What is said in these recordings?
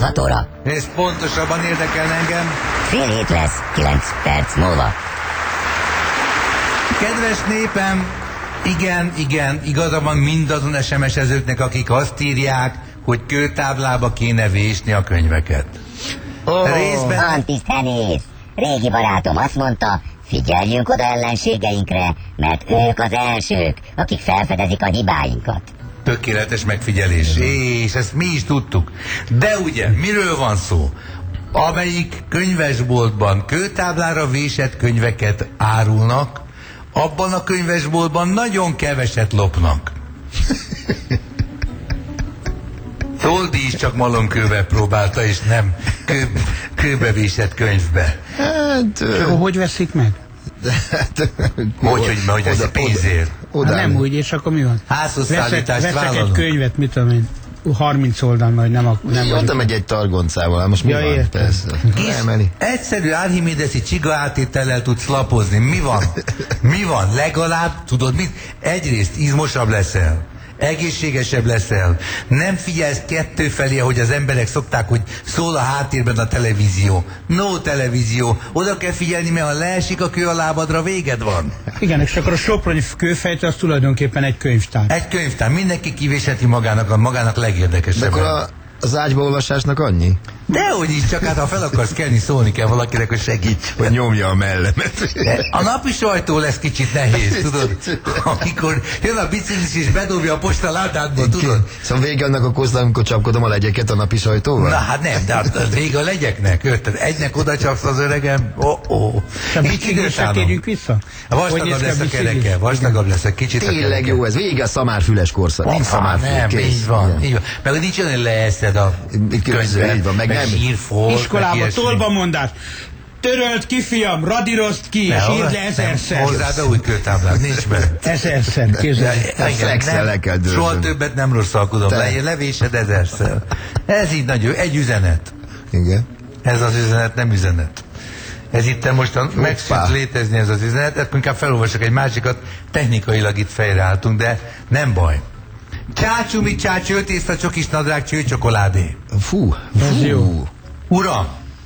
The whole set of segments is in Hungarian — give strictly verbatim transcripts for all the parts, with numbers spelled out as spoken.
hat óra. Ez pontosabban érdekel engem. Fél hét lesz, kilenc perc múlva. Kedves népem, igen, igen, igaza van mindazon es em es-ezőknek, akik azt írják, hogy kőtáblába kéne vésni a könyveket. Oh. Részben... Antisztenész! Régi barátom azt mondta, figyeljünk oda ellenségeinkre, mert ők az elsők, akik felfedezik a hibáinkat. Tökéletes megfigyelés, és ezt mi is tudtuk. De ugye, miről van szó? Amelyik könyvesboltban kőtáblára vésett könyveket árulnak, abban a könyvesboltban nagyon keveset lopnak. Toldi is csak malomkővel próbálta, és nem kő, kőbevésett könyvbe. Hát, hogy veszik meg? Hogy, hogy, hogy ez pénzért? Hát nem úgy, és akkor mi van? Házhozszállítást veszek, veszek vállalunk. egy könyvet, mit tudom én, harminc oldal, vagy nem a... Nem Jó, megy egy targoncával, most mi ja, van? Értem. Persze. Emeli. Egyszerű archimedeszi csiga átétellel tudsz lapozni. Mi van? Mi van? Legalább, tudod mit? Egyrészt izmosabb leszel. Egészségesebb leszel. Nem figyelsz kettő felé, hogy az emberek szokták, hogy szól a háttérben a televízió. No televízió. Oda kell figyelni, mert ha leesik a kő a lábadra, véged van. Igen, és akkor a soproni kőfejtő az tulajdonképpen egy könyvtár. Egy könyvtár. Mindenki kivésheti magának a magának legérdekesebb. De akkor a, az ágybaolvasásnak annyi? Dehogy is, csak hát ha fel akarsz kelni, szólni kell valakinek, hogy segíts. Hogy nyomja a mellemet. De a napi sajtó lesz kicsit nehéz, tudod? Amikor jön a biciklis és bedobja a posta ládádba, tudod? Szóval vége annak a kozdán, amikor csapkodom a legyeket a napi sajtóval? Na hát nem, de hát vége a legyeknek. Érted? Egynek oda csapsz az öregem, ó, oh, ó. Oh. A biciklisre térjünk vissza? Vastagabb lesz a kereke, vastagabb lesz a kicsit. Tényleg jó, ez vége a szamárfüles korszak. Nincs szamárfül, nem, kész. így van, így van. Meg hogy nincs olyan, hogy leeszed a könyvet, így van, meg nem. sírfolt, iskolába tolbamondás. Törölt ki, fiam, radírozd ki, és írd le ezerszer. Hozzá be új kőtáblát, nincs be. Ezerszer, képzelj. Flexel le kell dőzni. Soha többet nem rosszalkodom, le, levésed ezerszer. Ez így nagyon, egy üzenet. Igen. Ez az üzenet nem üzenet. Ez itt most megszűnt létezni ez az üzenet, ezt inkább felolvasok egy másikat, technikailag itt fejreálltunk, de nem baj. Csácsú, mi csácsú, tészta, csokis, nadrág, cső, csokoládé. Fú, Ez jó. Uram,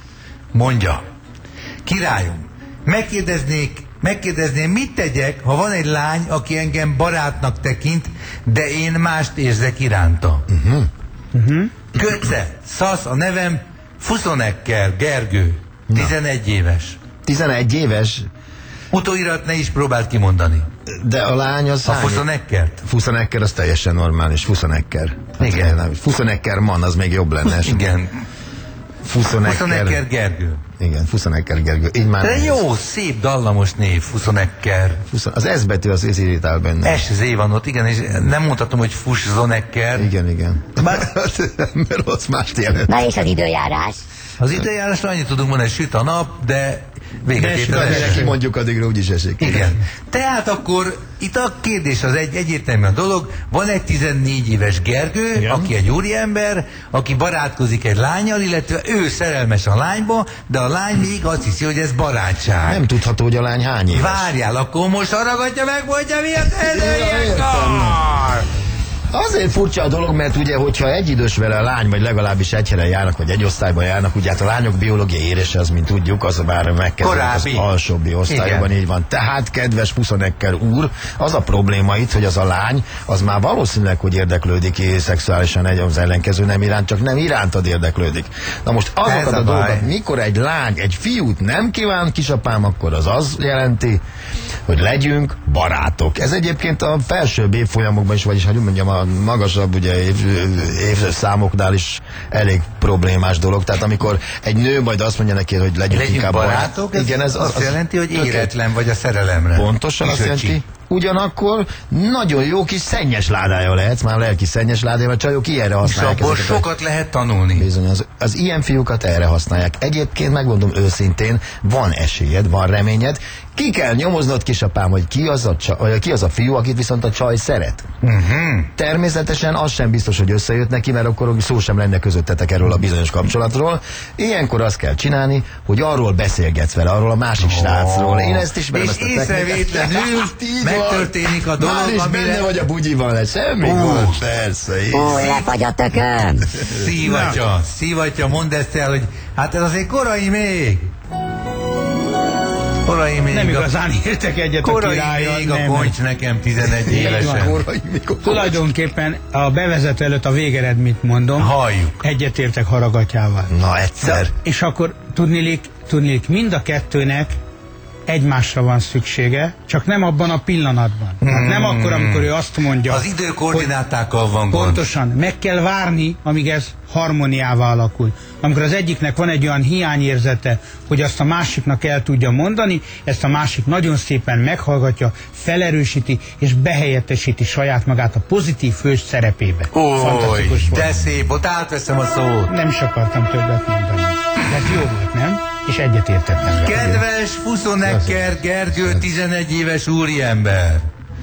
mondja, királyom, megkérdeznék, megkérdezném, mit tegyek, ha van egy lány, aki engem barátnak tekint, de én mást érzek iránta. Uh-huh. Uh-huh. Köce, szasz, a nevem Fuszonekker Gergő, tizenegy éves. tizenegy éves? Utóirat ne is próbált kimondani. De a lány az... A Fuszonekkert? Fuszonekker az teljesen normális, Fuszonekker. Igen. Fuszonekker man, az még jobb lenne. Igen. Fuszonekker. Fuszonekker Gergő. Igen, Fuszonekker Gergő. Így már de jó, szép, dallamos név, Fuszonekker. Az S betű az ez irritál benne. S Z van ott, igen, és nem mondhatom, hogy Fuszonekker. Igen, igen. Bár... Mert az mást jelent. Na és az időjárás? Az időjárásra annyit tudunk mondani, hogy süt a nap, de véget ért az eső. Mondjuk addigra úgyis esik. Igen. Tehát akkor itt a kérdés az egy egyértelmű a dolog. Van egy tizennégy éves Gergő, igen, aki egy úriember, aki barátkozik egy lánnyal, illetve ő szerelmes a lányba, de a lány még azt hiszi, hogy ez barátság. Nem tudható, hogy a lány hány éves. Várjál, akkor most haragadja meg, mondja, mi az előjekar! Azért furcsa a dolog, mert ugye, hogyha egyidős vele a lány, vagy legalábbis egy helyen járnak, vagy egy osztályban járnak, ugye hát a lányok biológiai érése, az, mint tudjuk, az már megkezdődött az alsóbbi osztályban, így van. Tehát, kedves Fuszonekker úr, az a probléma itt, hogy az a lány, az már valószínűleg, hogy érdeklődik szexuálisan egy az ellenkező nem iránt, csak nem irántad érdeklődik. Na most azokat a, a dolgokat, mikor egy lány egy fiút nem kíván, kisapám, akkor az az jelenti, hogy legyünk barátok. Ez egyébként a felsőbb évfolyamokban is, vagyis, hogy mondjam, a magasabb ugye év, évszámoknál is elég problémás dolog. Tehát amikor egy nő majd azt mondja neki, hogy legyünk, legyünk inkább barátok, barátok, igen, ez azt az jelenti, hogy éretlen vagy a szerelemre. Pontosan azt jelenti. Ugyanakkor nagyon jó kis szennyes ládája lehetsz, már lelki szennyes ládája, mert csajok ilyenre használják. És abból sokat a... lehet tanulni. Bizony, az, az ilyen fiúkat erre használják. Egyébként megmondom őszintén, van esélyed, van reményed. Ki kell nyomoznod, kisapám, hogy ki az a, csaj, ki az a fiú, akit viszont a csaj szeret. Uh-huh. Természetesen az sem biztos, hogy összejött neki, mert akkor szó sem lenne közöttetek erről a bizonyos kapcsolatról. Ilyenkor azt kell csinálni, hogy arról beszélgetsz vele, arról a másik oh. srácról. Én ezt ismerem, és ezt a észrevétlenül megtörténik a dolog, már is amire... benne vagy a bugyiban, lesz semmi gond, persze. Ó, lefagy a tököm. Szívatja, szívatja, mondd ezt el, hogy hát ez azért korai még. Korai még. Nem igazán értek egyet a királlyal. Korai még a koncs nekem tizenegy évesen. Korai még a koncs. Tulajdonképpen a bevezető előtt a végeredményt mondom. Halljuk. Egyetértek Haragatyával. Na egyszer. És akkor tudnilik, tudnilik mind a kettőnek egymásra van szüksége, csak nem abban a pillanatban. Hmm. Hát nem akkor, amikor ő azt mondja... Az időkoordinátákkal van gond. Pontosan. Meg kell várni, amíg ez harmóniává alakul. Amikor az egyiknek van egy olyan hiányérzete, hogy azt a másiknak el tudja mondani, ezt a másik nagyon szépen meghallgatja, felerősíti és behelyettesíti saját magát a pozitív hős szerepébe. Ój, de szép, ott átveszem a szót. Nem is akartam többet mondani. De ez jó volt, nem? És egyetértettem. Kedves Fuszonecker Gergő, tizenegy éves úriember.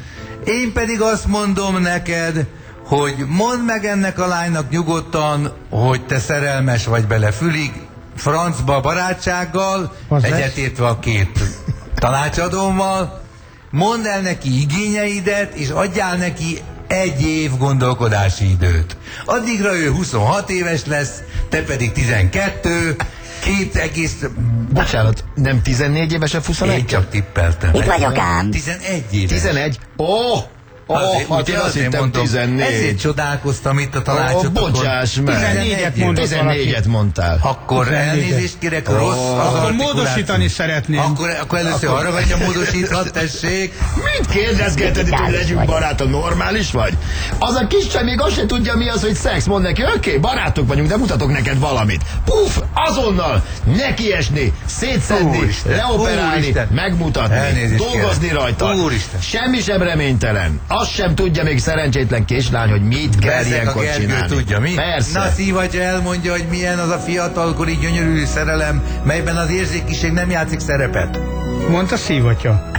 Én pedig azt mondom neked, hogy mondd meg ennek a lánynak nyugodtan, hogy te szerelmes vagy bele, fülig, francba barátsággal, egyetértve a két tanácsadómmal. Mondd el neki igényeidet, és adjál neki egy év gondolkodási időt. Addigra ő huszonhat éves lesz, te pedig tizenkettő, két egész... Bocsánat, nem tizennégy éves a Fuszonecker? Én csak tippeltem. Itt vagyok ám. tizenegy éves. tizenegy? Ó! Oh! Azért, Oh, hát én azt hittem tizennégy. Ezért csodálkoztam itt a tanácsot. Oh, bocsáss meg. tizennégyet mondott tizennégyet mondtál. Akkor elnézést kérek, oh, rossz az Akkor módosítani szeretném. Akkor, akkor először akkor... arra vagy a módosíthat, tessék. Mit kérdezgeted itt, hogy legyünk barátok? Normális vagy? Az a kis csaj még azt se tudja, mi az, hogy szex. Mondd neki, oké, okay, barátok vagyunk, de mutatok neked valamit. Puff, azonnal nekiesni, szétszedni, Úristen, leoperálni, Úristen, megmutatni, elnézést dolgozni kérek. Rajta. Úristen. Semmi sem reménytelen. Azt sem tudja még szerencsétlen kislány, hogy mit kell Bezek ilyenkor a csinálni. Tudja, mi? Persze. Na, Szívatja elmondja, hogy milyen az a fiatalkori gyönyörű szerelem, melyben az érzékiség nem játszik szerepet. Mondta Szívatja.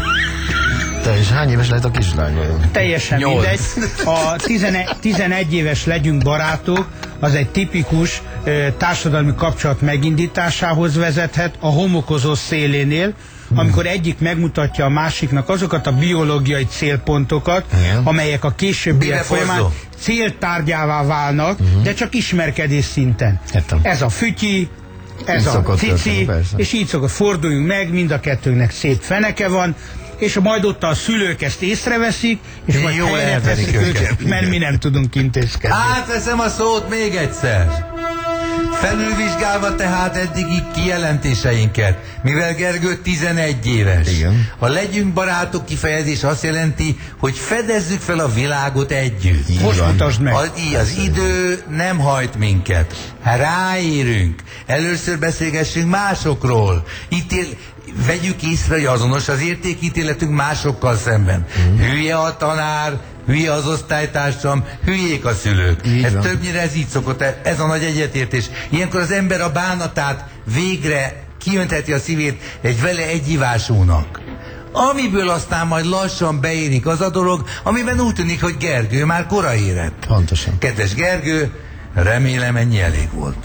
Te is hány éves lehet a kislány? Teljesen Nyolc. Mindegy. A tizenegy éves legyünk barátok, az egy tipikus ö, társadalmi kapcsolat megindításához vezethet a homokozó szélénél, amikor egyik megmutatja a másiknak azokat a biológiai célpontokat, igen, amelyek a későbbiek folyamán céltárgyává válnak, uh-huh, de csak ismerkedés szinten. Ettem. Ez a fütyi, ez így a cici, és így szokott, forduljunk meg, mind a kettőnknek szép feneke van, és majd ott a szülők ezt észreveszik, és majd helyre teszik őket, mert mi nem tudunk intézkedni. Átveszem a szót még egyszer. Felülvizsgálva tehát eddigi kijelentéseinket, mivel Gergő tizenegy éves. Igen. A legyünk barátok kifejezés azt jelenti, hogy fedezzük fel a világot együtt. Most mutasd meg. Az, az idő nem hajt minket. Ráérünk. Először beszélgessünk másokról. Ítél, vegyük észre, hogy azonos az értékítéletünk másokkal szemben. Mm. Hülye a tanár, hülye az osztálytársam, hülyék a szülők. Így ez van. Többnyire ez így szokott, ez a nagy egyetértés. Ilyenkor az ember a bánatát végre kiöntheti a szívét egy vele egyivásúnak. Amiből aztán majd lassan beérik az a dolog, amiben úgy tűnik, hogy Gergő már kora érett. Pontosan. Kedves Gergő, remélem ennyi elég volt.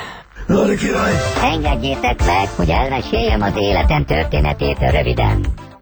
Engedjétek meg, hogy elmeséljem az életem történetét röviden.